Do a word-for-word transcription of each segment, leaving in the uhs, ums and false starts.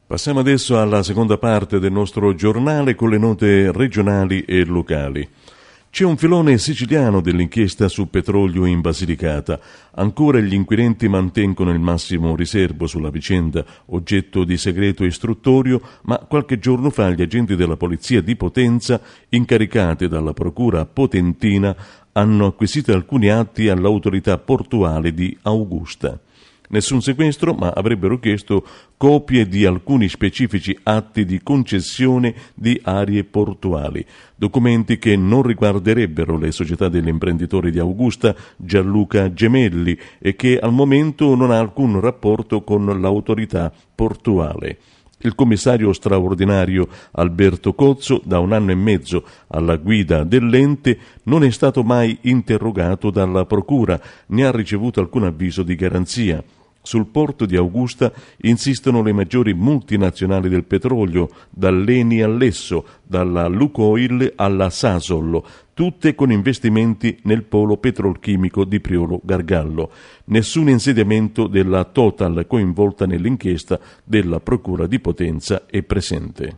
Passiamo adesso alla seconda parte del nostro giornale con le note regionali e locali. C'è un filone siciliano dell'inchiesta su petrolio in Basilicata. Ancora gli inquirenti mantengono il massimo riserbo sulla vicenda, oggetto di segreto istruttorio, ma qualche giorno fa gli agenti della polizia di Potenza, incaricati dalla procura potentina, hanno acquisito alcuni atti all'autorità portuale di Augusta. Nessun sequestro, ma avrebbero chiesto copie di alcuni specifici atti di concessione di aree portuali, documenti che non riguarderebbero le società dell'imprenditore di Augusta, Gianluca Gemelli, e che al momento non ha alcun rapporto con l'autorità portuale. Il commissario straordinario Alberto Cozzo, da un anno e mezzo alla guida dell'ente, non è stato mai interrogato dalla procura, né ha ricevuto alcun avviso di garanzia. Sul porto di Augusta insistono le maggiori multinazionali del petrolio, dall'Eni all'Esso, dalla Lukoil alla Sasol, tutte con investimenti nel polo petrolchimico di Priolo Gargallo. Nessun insediamento della Total coinvolta nell'inchiesta della Procura di Potenza è presente.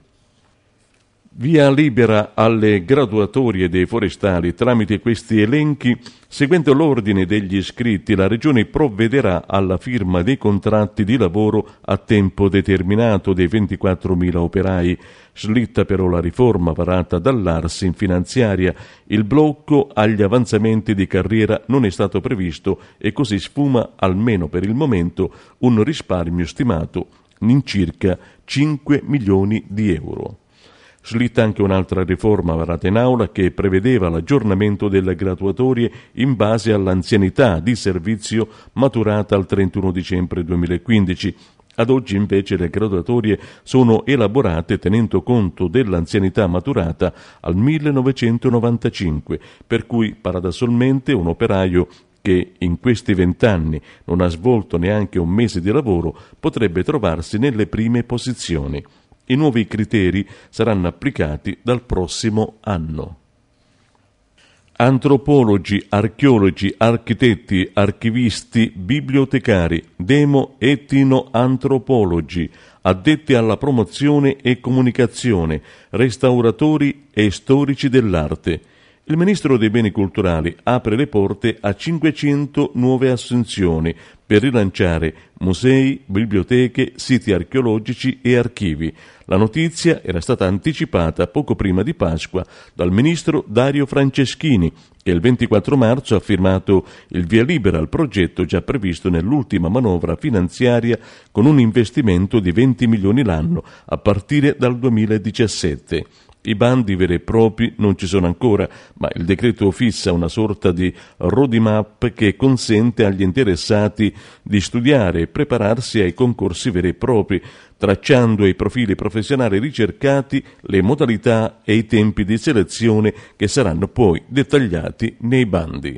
Via libera alle graduatorie dei forestali. Tramite questi elenchi, seguendo l'ordine degli iscritti, la Regione provvederà alla firma dei contratti di lavoro a tempo determinato dei ventiquattromila operai. Slitta però la riforma varata dall'A R S in finanziaria. Il blocco agli avanzamenti di carriera non è stato previsto e così sfuma, almeno per il momento, un risparmio stimato in circa cinque milioni di euro. Slitta anche un'altra riforma varata in aula che prevedeva l'aggiornamento delle graduatorie in base all'anzianità di servizio maturata al trentuno dicembre duemilaquindici. Ad oggi invece le graduatorie sono elaborate tenendo conto dell'anzianità maturata al millenovecentonovantacinque, per cui paradossalmente un operaio che in questi vent'anni non ha svolto neanche un mese di lavoro potrebbe trovarsi nelle prime posizioni. I nuovi criteri saranno applicati dal prossimo anno. Antropologi, archeologi, architetti, archivisti, bibliotecari, demo-etno-antropologi, addetti alla promozione e comunicazione, restauratori e storici dell'arte. Il Ministro dei Beni Culturali apre le porte a cinquecento nuove assunzioni per rilanciare musei, biblioteche, siti archeologici e archivi. La notizia era stata anticipata poco prima di Pasqua dal Ministro Dario Franceschini, che il ventiquattro marzo ha firmato il via libera al progetto già previsto nell'ultima manovra finanziaria con un investimento di venti milioni l'anno a partire dal duemiladiciassette. I bandi veri e propri non ci sono ancora, ma il decreto fissa una sorta di roadmap che consente agli interessati di studiare e prepararsi ai concorsi veri e propri, tracciando i profili professionali ricercati, le modalità e i tempi di selezione che saranno poi dettagliati nei bandi.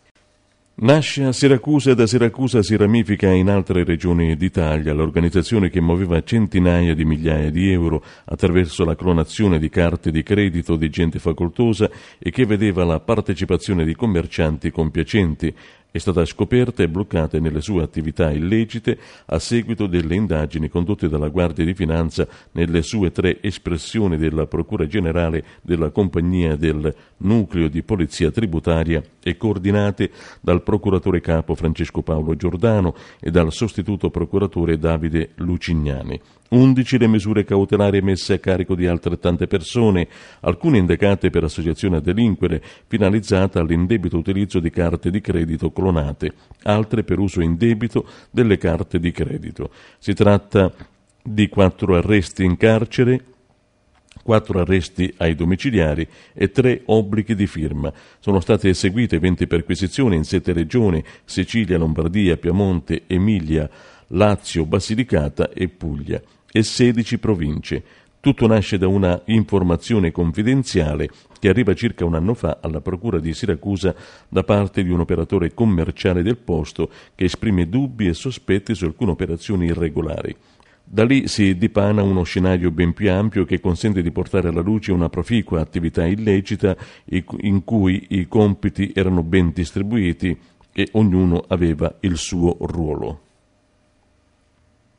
Nasce a Siracusa e da Siracusa si ramifica in altre regioni d'Italia l'organizzazione che muoveva centinaia di migliaia di euro attraverso la clonazione di carte di credito di gente facoltosa e che vedeva la partecipazione di commercianti compiacenti. È stata scoperta e bloccata nelle sue attività illecite a seguito delle indagini condotte dalla Guardia di Finanza nelle sue tre espressioni della Procura Generale della Compagnia del Nucleo di Polizia Tributaria e coordinate dal Procuratore Capo Francesco Paolo Giordano e dal sostituto Procuratore Davide Lucignani. undici le misure cautelari messe a carico di altrettante persone, alcune indagate per associazione a delinquere finalizzata all'indebito utilizzo di carte di credito clonate, altre per uso indebito delle carte di credito. Si tratta di quattro arresti in carcere, quattro arresti ai domiciliari e tre obblighi di firma. Sono state eseguite venti perquisizioni in sette regioni: Sicilia, Lombardia, Piemonte, Emilia, Lazio, Basilicata e Puglia, e sedici province. Tutto nasce da una informazione confidenziale che arriva circa un anno fa alla Procura di Siracusa da parte di un operatore commerciale del posto che esprime dubbi e sospetti su alcune operazioni irregolari. Da lì si dipana uno scenario ben più ampio che consente di portare alla luce una proficua attività illecita in cui i compiti erano ben distribuiti e ognuno aveva il suo ruolo.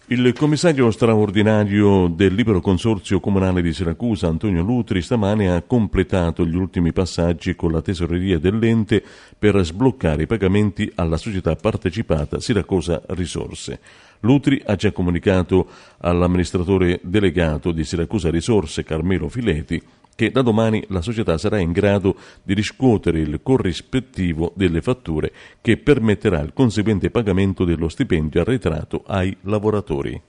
Il commissario straordinario del Libero Consorzio Comunale di Siracusa, Antonio Lutri, stamane ha completato gli ultimi passaggi con la tesoreria dell'ente per sbloccare i pagamenti alla società partecipata Siracusa Risorse. Lutri ha già comunicato all'amministratore delegato di Siracusa Risorse, Carmelo Fileti, che da domani la società sarà in grado di riscuotere il corrispettivo delle fatture che permetterà il conseguente pagamento dello stipendio arretrato ai lavoratori.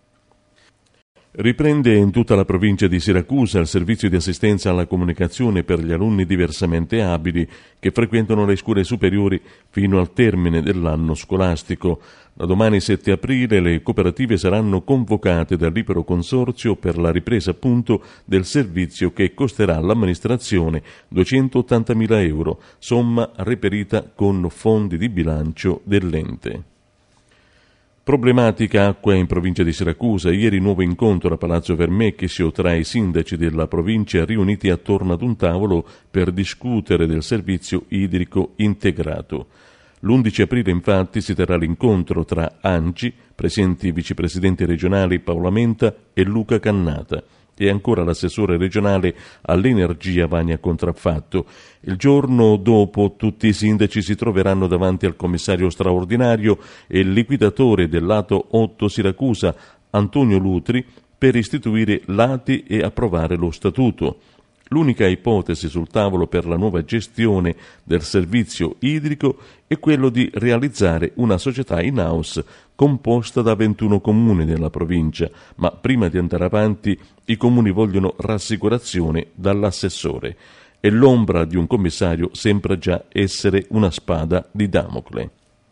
Riprende in tutta la provincia di Siracusa il servizio di assistenza alla comunicazione per gli alunni diversamente abili che frequentano le scuole superiori fino al termine dell'anno scolastico. Da domani sette aprile le cooperative saranno convocate dal Libero Consorzio per la ripresa appunto del servizio che costerà all'amministrazione duecentottantamila euro, somma reperita con fondi di bilancio dell'ente. Problematica acqua in provincia di Siracusa. Ieri nuovo incontro a Palazzo Vermecchio tra i sindaci della provincia riuniti attorno ad un tavolo per discutere del servizio idrico integrato. L'undici aprile infatti si terrà l'incontro tra ANCI, presenti i vicepresidenti regionali Paola Menta e Luca Cannata, e ancora l'assessore regionale all'energia Vania Contraffatto. Il giorno dopo tutti i sindaci si troveranno davanti al commissario straordinario e il liquidatore del lato otto Siracusa, Antonio Lutri, per istituire l'A T I e approvare lo statuto. L'unica ipotesi sul tavolo per la nuova gestione del servizio idrico è quello di realizzare una società in-house composta da ventuno comuni della provincia, ma prima di andare avanti i comuni vogliono rassicurazione dall'assessore e l'ombra di un commissario sembra già essere una spada di Damocle.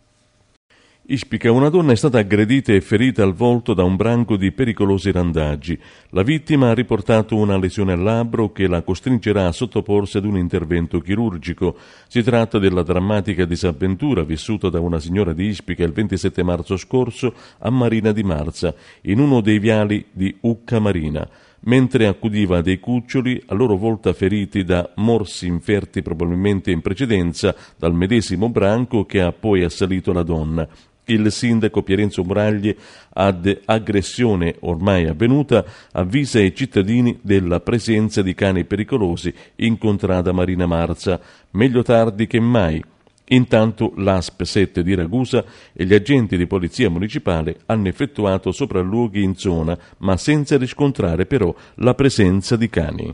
Ispica, una donna è stata aggredita e ferita al volto da un branco di pericolosi randaggi. La vittima ha riportato una lesione al labbro che la costringerà a sottoporsi ad un intervento chirurgico. Si tratta della drammatica disavventura vissuta da una signora di Ispica il ventisette marzo scorso a Marina di Marza, in uno dei viali di Ucca Marina, mentre accudiva dei cuccioli a loro volta feriti da morsi inferti probabilmente in precedenza dal medesimo branco che ha poi assalito la donna. Il sindaco Pierenzo Muraglie, ad aggressione ormai avvenuta, avvisa i cittadini della presenza di cani pericolosi in contrada Marina Marza, meglio tardi che mai. Intanto l'A S P sette di Ragusa e gli agenti di polizia municipale hanno effettuato sopralluoghi in zona, ma senza riscontrare però la presenza di cani.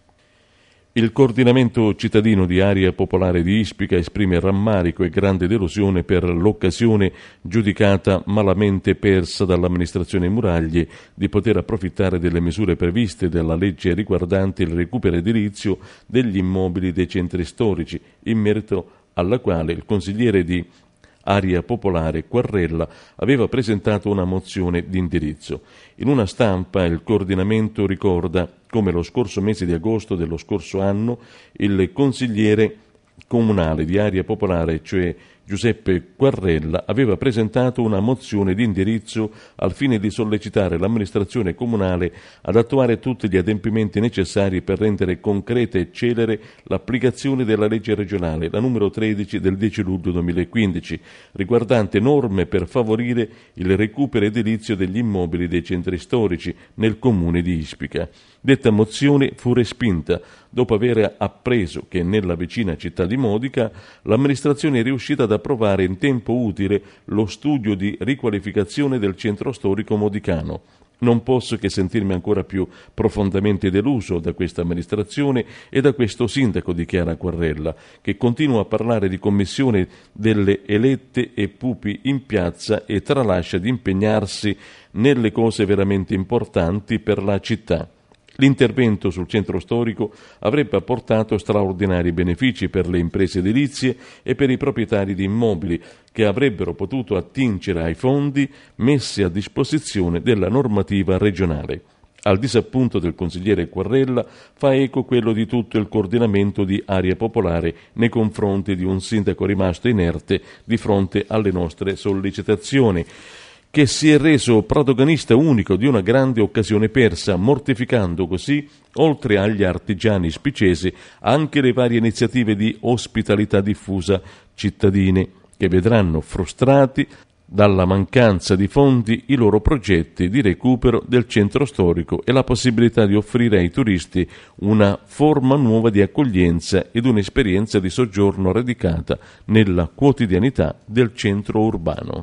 Il coordinamento cittadino di Area Popolare di Ispica esprime rammarico e grande delusione per l'occasione giudicata malamente persa dall'amministrazione Muraglie di poter approfittare delle misure previste dalla legge riguardante il recupero edilizio degli immobili dei centri storici, in merito alla quale il consigliere di Area Popolare Quarrella aveva presentato una mozione di indirizzo. In una stampa il coordinamento ricorda come lo scorso mese di agosto dello scorso anno il consigliere comunale di Area Popolare, cioè Giuseppe Quarrella, aveva presentato una mozione di indirizzo al fine di sollecitare l'amministrazione comunale ad attuare tutti gli adempimenti necessari per rendere concreta e celere l'applicazione della legge regionale, la numero tredici del dieci luglio duemilaquindici, riguardante norme per favorire il recupero edilizio degli immobili dei centri storici nel comune di Ispica. Detta mozione fu respinta dopo aver appreso che nella vicina città di Modica l'amministrazione è riuscita ad approvare in tempo utile lo studio di riqualificazione del centro storico modicano. Non posso che sentirmi ancora più profondamente deluso da questa amministrazione e da questo sindaco, dichiara Quarrella, che continua a parlare di commissione delle elette e pupi in piazza e tralascia di impegnarsi nelle cose veramente importanti per la città. L'intervento sul centro storico avrebbe apportato straordinari benefici per le imprese edilizie e per i proprietari di immobili che avrebbero potuto attingere ai fondi messi a disposizione della normativa regionale. Al disappunto del consigliere Quarrella fa eco quello di tutto il coordinamento di Area Popolare nei confronti di un sindaco rimasto inerte di fronte alle nostre sollecitazioni, che si è reso protagonista unico di una grande occasione persa, mortificando così, oltre agli artigiani spicesi, anche le varie iniziative di ospitalità diffusa cittadine, che vedranno frustrati dalla mancanza di fondi i loro progetti di recupero del centro storico e la possibilità di offrire ai turisti una forma nuova di accoglienza ed un'esperienza di soggiorno radicata nella quotidianità del centro urbano.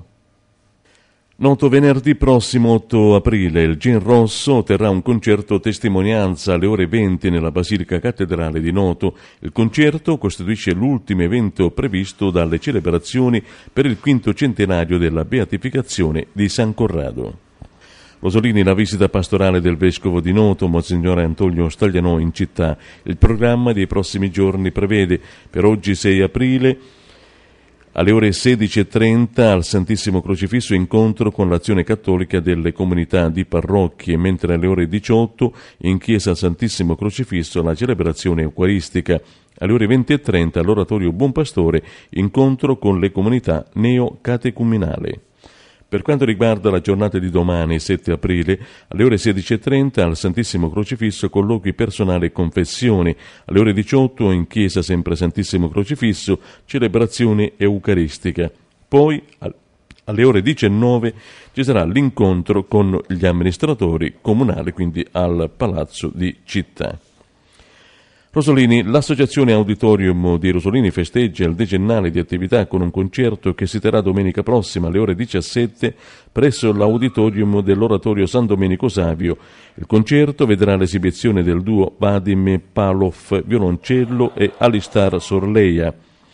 Noto venerdì prossimo otto aprile il Gin Rosso terrà un concerto testimonianza alle ore venti nella Basilica Cattedrale di Noto. Il concerto costituisce l'ultimo evento previsto dalle celebrazioni per il quinto centenario della beatificazione di San Corrado. Rosolini, la visita pastorale del Vescovo di Noto, Monsignore Antonio Staglianò in città. Il programma dei prossimi giorni prevede per oggi sei aprile alle ore sedici e trenta al Santissimo Crocifisso incontro con l'Azione Cattolica delle Comunità di Parrocchie, mentre alle ore diciotto in chiesa al Santissimo Crocifisso la celebrazione eucaristica. Alle ore venti e trenta all'Oratorio Buon Pastore incontro con le comunità neocatecumenali. Per quanto riguarda la giornata di domani, sette aprile, alle ore sedici e trenta al Santissimo Crocifisso colloqui personali e confessioni, alle ore diciotto in chiesa sempre Santissimo Crocifisso celebrazione eucaristica. Poi alle ore diciannove ci sarà l'incontro con gli amministratori comunali, quindi al Palazzo di Città. Rosolini, l'associazione Auditorium di Rosolini festeggia il decennale di attività con un concerto che si terrà domenica prossima alle ore diciassette presso l'Auditorium dell'Oratorio San Domenico Savio. Il concerto vedrà l'esibizione del duo Vadim Palov violoncello e Alistar Sorleia.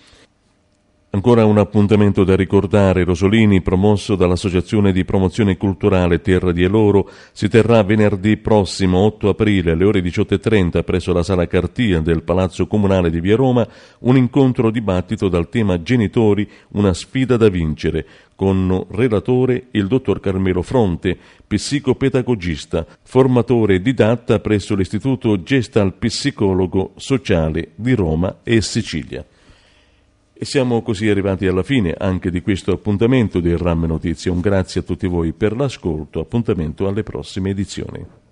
Ancora un appuntamento da ricordare, Rosolini, promosso dall'Associazione di Promozione Culturale Terra di Eloro, si terrà venerdì prossimo otto aprile alle ore diciotto e trenta presso la Sala Cartia del Palazzo Comunale di Via Roma un incontro dibattito dal tema Genitori, una sfida da vincere, con relatore il dottor Carmelo Fronte, psicopedagogista, formatore e didatta presso l'Istituto Gestal Psicologo Sociale di Roma e Sicilia. E siamo così arrivati alla fine anche di questo appuntamento di RAM Notizie. Un grazie a tutti voi per l'ascolto, appuntamento alle prossime edizioni.